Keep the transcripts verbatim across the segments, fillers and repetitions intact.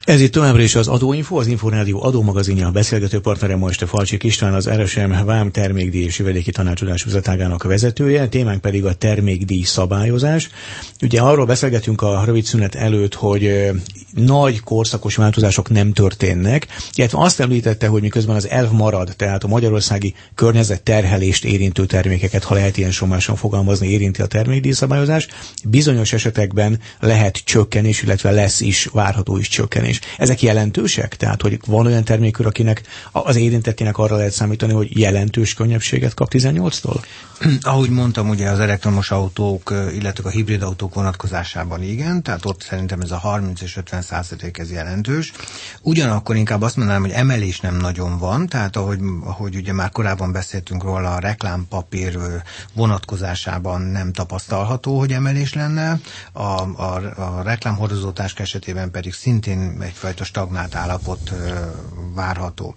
Ez itt továbbra is az Adóinfo, az Inforádió adómagazinja, a beszélgető partnere most Falcsik István, az er es em Vám termékdíj és jövedéki tanácsadás üzletágának vezetője, témánk pedig a termékdíj szabályozás. Ugye arról beszélgetünk a rövid szünet előtt, hogy nagy korszakos változások nem történnek, illetve azt említette, hogy miközben az elv marad, tehát a magyarországi környezetterhelést érintő termékeket, ha lehet ilyen somáson fogalmazni, érinti a termékdíj szabályozás, bizonyos esetekben lehet csökkenés, illetve lesz is, várható is csökkenés. Ezek jelentősek? Tehát, hogy van olyan termékör, akinek az érintettének arra lehet számítani, hogy jelentős könnyebbséget kap tizennyolctól? Ahogy mondtam, ugye az elektromos autók, illetve a hibrid autók vonatkozásában igen, tehát ott szerintem ez a harminc és ötven százalék ez jelentős. Ugyanakkor inkább azt mondanám, hogy emelés nem nagyon van, tehát ahogy, ahogy ugye már korábban beszéltünk róla, a reklámpapír vonatkozásában nem tapasztalható, hogy emelés lenne, a, a, a reklámhordozótáska esetében pedig szintén egyfajta stagnált állapot várható.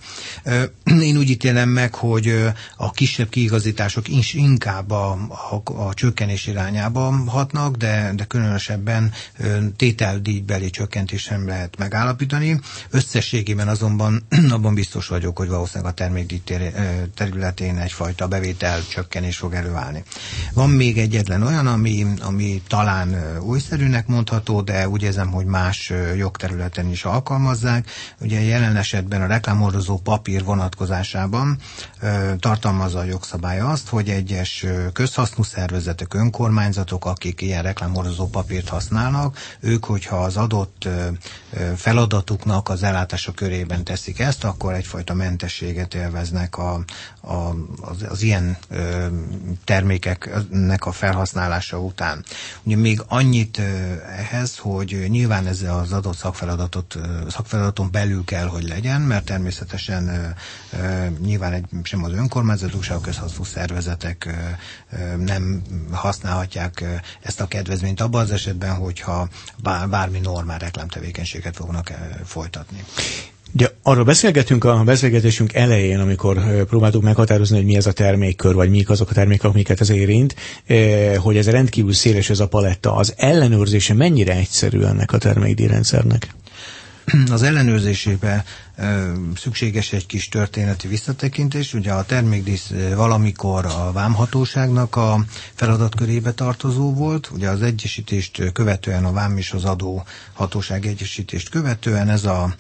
Én úgy ítélem meg, hogy a kisebb kiigazítások is inkább a, a, a csökkenés irányába hatnak, de, de különösebben tételdíjbeli csökkentés sem lehet megállapítani. Összességében azonban abban biztos vagyok, hogy valószínűleg a termékdíj területén egyfajta bevétel csökkenés fog előállni. Van még egyetlen olyan, ami, ami talán újszerűnek mondható, de úgy érzem, hogy más jogterületen is alkalmazzák. Ugye jelen esetben a reklámhordozó papír vonatkozásában ö, tartalmazza a jogszabály azt, hogy egyes közhasznú szervezetek, önkormányzatok, akik ilyen reklámhordozó papírt használnak, ők, hogyha az adott ö, feladatuknak az ellátása körében teszik ezt, akkor egyfajta mentességet élveznek a, a, az, az ilyen ö, termékeknek a felhasználása után. Ugye még annyit ö, ehhez, hogy nyilván ezzel az adott szakfeladatot, szakfeladaton belül kell, hogy legyen, mert természetesen ö, ö, nyilván egy, sem az önkormányzatok, sem a közhasznú szervezetek ö, ö, nem használhatják ö, ezt a kedvezményt abban az esetben, hogyha bár, bármi normál reklámtevékenységet fognak ö, folytatni. Ugye arról beszélgetünk a beszélgetésünk elején, amikor próbáltuk meghatározni, hogy mi ez a termékkör, vagy mik azok a termékek, amiket ez érint, hogy ez rendkívül széles ez a paletta. Az ellenőrzése mennyire egyszerű ennek a termékdíjrendszernek? Az ellenőrzésébe szükséges egy kis történeti visszatekintés. Ugye a termékdíj valamikor a vámhatóságnak a feladatkörébe tartozó volt. Ugye az egyesítést követően, a vám és az adóhatóság egyesítést követően ez a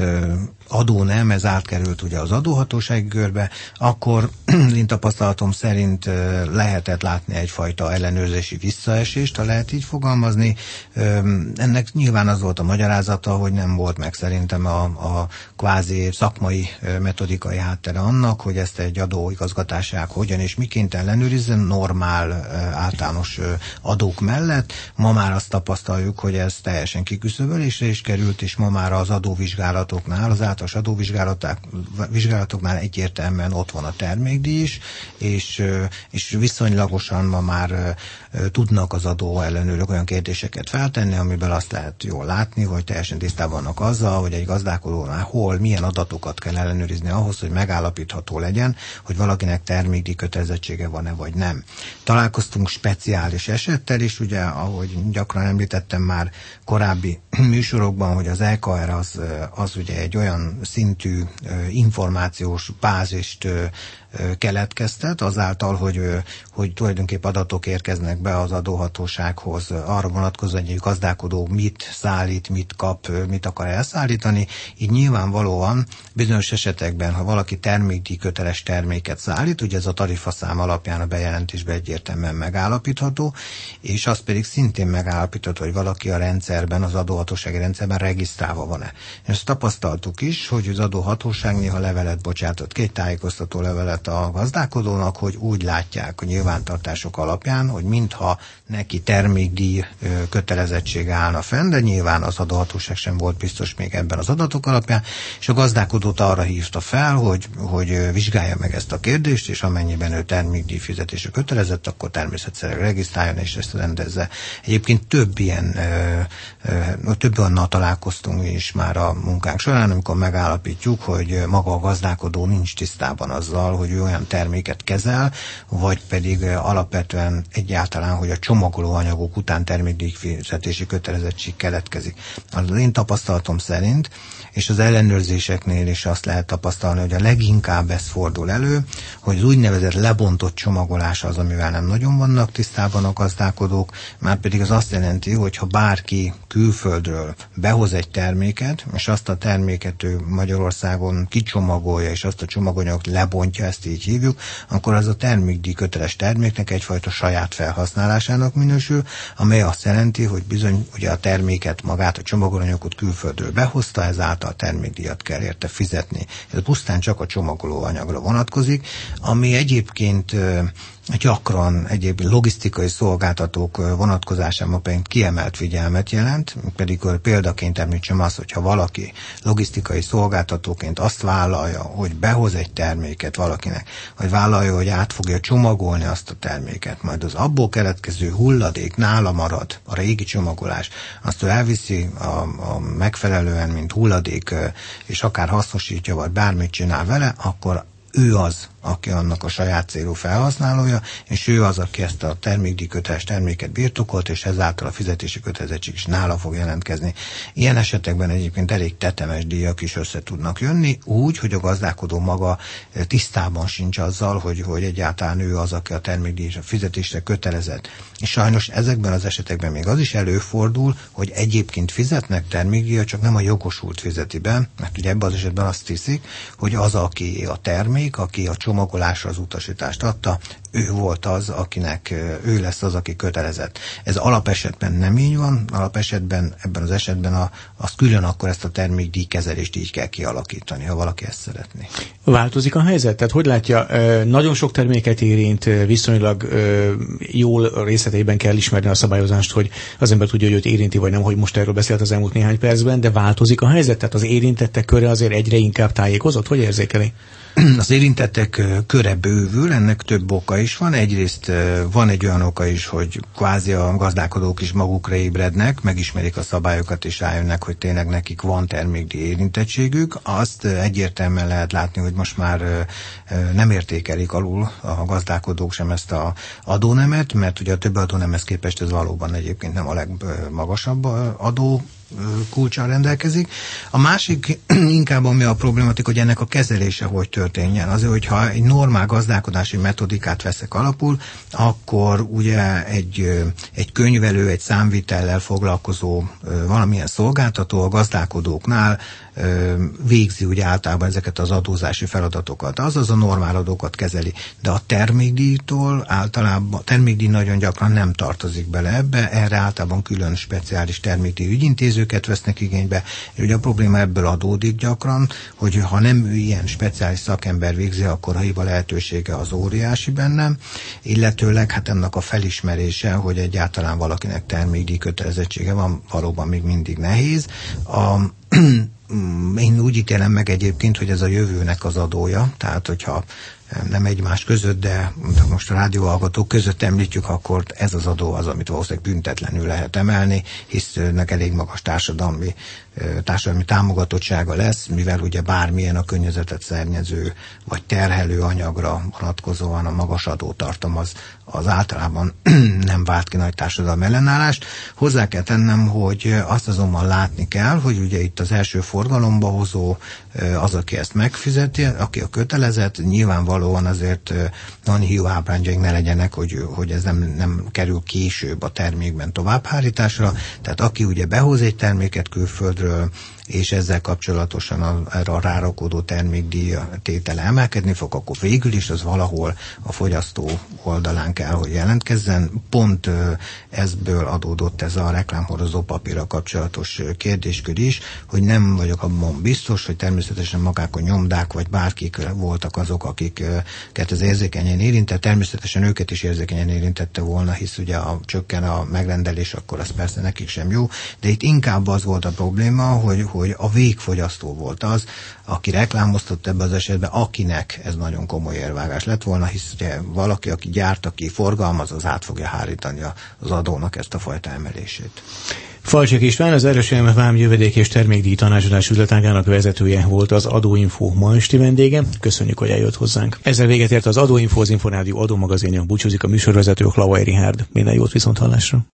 adó nem, ez átkerült ugye az adóhatósági körbe, akkor én tapasztalatom szerint lehetett látni egyfajta ellenőrzési visszaesést, ha lehet így fogalmazni. Ennek nyilván az volt a magyarázata, hogy nem volt meg szerintem a, a kvázi szakmai metodikai háttere annak, hogy ezt egy adóigazgatáság hogyan és miként ellenőrizzen normál általános adók mellett. Ma már azt tapasztaljuk, hogy ez teljesen kiküszöbölésre is került, és ma már az adóvizsgálatoknál, az általános adóvizsgálatoknál egyértelműen ott van a termékdíj is, és, és viszonylagosan ma már tudnak az adó ellenőrök olyan kérdéseket feltenni, amiből azt lehet jól látni, hogy teljesen tisztában vannak azzal, hogy egy gazdálkodónál hol, milyen adatokat kell ellenőrizni ahhoz, hogy megállapítható legyen, hogy valakinek termékdíj kötelezettsége van-e vagy nem. Találkoztunk speciális esettel is, ugye, ahogy gyakran említettem már korábbi műsorokban, hogy az é ká er az, az ugye egy olyan szintű információs bázist keletkeztet, azáltal, hogy, hogy tulajdonképpen adatok érkeznek be az adóhatósághoz arra vonatkozóan, hogy egy gazdálkodó mit szállít, mit kap, mit akar elszállítani. Így nyilvánvalóan bizonyos esetekben, ha valaki termékdíj köteles terméket szállít, ugye ez a tarifaszám alapján a bejelentésben egyértelműen megállapítható, és az pedig szintén megállapítható, hogy valaki a rendszerben, az adóhatósági rendszerben regisztrálva van-e. Ezt tapasztaltuk is, hogy az adóhatóság néha levelet bocsátott ki, egy tájékoztató levelet a gazdálkodónak, hogy úgy látják a nyilvántartások alapján, hogy mintha neki termékdíj kötelezettsége állna fenn, de nyilván az adóhatóság sem volt biztos még ebben az adatok alapján, és és a gazdálkodót arra hívta fel, hogy, hogy vizsgálja meg ezt a kérdést, és amennyiben ő termékdíj fizetésre kötelezett, akkor természetszerűen regisztráljon, és ezt rendezze. Egyébként több ilyen, ö, ö, több annal találkoztunk is már a munkánk során, amikor megállapítjuk, hogy maga a gazdálkodó nincs tisztában azzal, hogy ő olyan terméket kezel, vagy pedig alapvetően egyáltalán, hogy a csomagolóanyagok után termékdíj fizetési kötelezettség keletkezik. Az én tapasztalatom szerint, és az ellenőrzéseknél is azt lehet tapasztalni, hogy a leginkább ez fordul elő, hogy az úgynevezett lebontott csomagolás az, amivel nem nagyon vannak tisztában a gazdálkodók, már pedig az azt jelenti, hogy ha bárki külföldről behoz egy terméket, és azt a terméket ő Magyarországon kicsomagolja, és azt a csomaganyagot lebontja, ezt így hívjuk, akkor az a termékdíj köteles terméknek egyfajta saját felhasználásának minősül, amely azt jelenti, hogy bizony ugye a terméket, magát a csomagolóanyagot külföldről behozta, ezáltal a termékdíjat kell érte fizetni. Ez pusztán csak a csomagolóanyagra vonatkozik, ami egyébként gyakran egyéb logisztikai szolgáltatók vonatkozásában pedig kiemelt figyelmet jelent, pedig példaként említsem azt, hogyha valaki logisztikai szolgáltatóként azt vállalja, hogy behoz egy terméket valakinek, vagy vállalja, hogy át fogja csomagolni azt a terméket, majd az abból keletkező hulladék nála marad, a régi csomagolás, azt ő elviszi a, a megfelelően, mint hulladék, és akár hasznosítja, vagy bármit csinál vele, akkor ő az, aki annak a saját célú felhasználója, és ő az, aki ezt a termékdíjköteles terméket birtokolt, és ezáltal a fizetési kötelezettség is nála fog jelentkezni. Ilyen esetekben egyébként elég tetemes díjak is össze tudnak jönni, úgy, hogy a gazdálkodó maga tisztában sincs azzal, hogy, hogy egyáltalán ő az, aki a termékdíj fizetésre kötelezett. És sajnos ezekben az esetekben még az is előfordul, hogy egyébként fizetnek termékdíjat, csak nem a jogosult fizeti be, mert ugye ebben az esetben azt hiszik, hogy az, aki a termék, aki a csomagolásra az utasítást adta, ő volt az, akinek ő lesz az, aki kötelezett. Ez alapesetben nem így van, alapesetben ebben az esetben a, azt külön akkor ezt a termékdíjkezelést így kell kialakítani, ha valaki ezt szeretné. Változik a helyzet? Tehát hogy látja, nagyon sok terméket érint, viszonylag jól részleteiben kell ismerni a szabályozást, hogy az ember tudja, hogy őt érinti, vagy nem, hogy most erről beszélt az elmúlt néhány percben, de változik a helyzet? Tehát az érintettek köre azért egyre inkább tájékozott? Hogy érzékeli? Az érintettek köre bővül, ennek több oka is van. Egyrészt van egy olyan oka is, hogy kvázi a gazdálkodók is magukra ébrednek, megismerik a szabályokat, és rájönnek, hogy tényleg nekik van termékdíj érintettségük. Azt egyértelműen lehet látni, hogy most már nem értékelik alul a gazdálkodók sem ezt az adónemet, mert ugye a többi adónemhez képest ez valóban egyébként nem a legmagasabb adó kulccsal rendelkezik. A másik inkább ami a problematik, hogy ennek a kezelése hogy történjen. Azért, hogyha egy normál gazdálkodási metodikát veszek alapul, akkor ugye egy, egy könyvelő, egy számvitellel foglalkozó valamilyen szolgáltató a gazdálkodóknál végzi ugye általában ezeket az adózási feladatokat. Azaz a normál adókat kezeli. De a termékdíjtól általában, a termékdíj nagyon gyakran nem tartozik bele ebbe, erre általában külön speciális termékdíj ügyintézőket vesznek igénybe. Ugye a probléma ebből adódik gyakran, hogy ha nem ilyen speciális szakember végzi, akkor a hiba lehetősége az óriási bennem, illetőleg hát ennek a felismerése, hogy egyáltalán valakinek termékdíj kötelezettsége van, valóban még mindig nehéz. A Én úgy ítélem meg egyébként, hogy ez a jövőnek az adója, tehát hogyha nem egymás között, de most a rádióhallgatók között említjük, akkor ez az adó az, amit valószínűleg büntetlenül lehet emelni, hisz ennek elég magas társadalmi, társadalmi támogatottsága lesz, mivel ugye bármilyen a környezetet szennyező vagy terhelő anyagra vonatkozóan a magas adótartam az, az általában nem vált ki nagy társadalmi ellenállást. Hozzá kell tennem, hogy azt azonban látni kell, hogy ugye itt az első forgalomba hozó az, aki ezt megfizeti, aki a kötelezett, nyilvánvalóan azért nagyon hiú ábrányjaink ne legyenek, hogy, hogy ez nem, nem kerül később a termékben továbbhárításra. Tehát aki ugye behoz egy terméket külföldről, és ezzel kapcsolatosan a, erre a rárakódó termékdíj tétele emelkedni fog, akkor végül is az valahol a fogyasztó oldalán kell, hogy jelentkezzen. Pont ezből adódott ez a reklámhordozó papírral kapcsolatos kérdéskör is, hogy nem vagyok abban biztos, hogy természetesen magák a nyomdák, vagy bárkik voltak azok, akiket ez érzékenyen érintett. Természetesen őket is érzékenyen érintette volna, hisz ugye a csökken a megrendelés, akkor az persze nekik sem jó, de itt inkább az volt a probléma, hogy hogy a végfogyasztó volt az, aki reklámoztott ebben az esetben, akinek ez nagyon komoly érvágás lett volna, hisz ugye valaki, aki gyárt, aki forgalmaz, az át fogja hárítani az adónak ezt a fajta emelését. Falcsik István, az er es em Vám jövedék és termékdíj tanácsadás üzletágának vezetője volt az Adóinfo ma esti vendége. Köszönjük, hogy eljött hozzánk. Ezzel véget ért az Adóinfo, az Inforádió adómagazinja. Búcsúzik a műsorvezető, Klavai Richárd. Minden jót, viszont hallásra.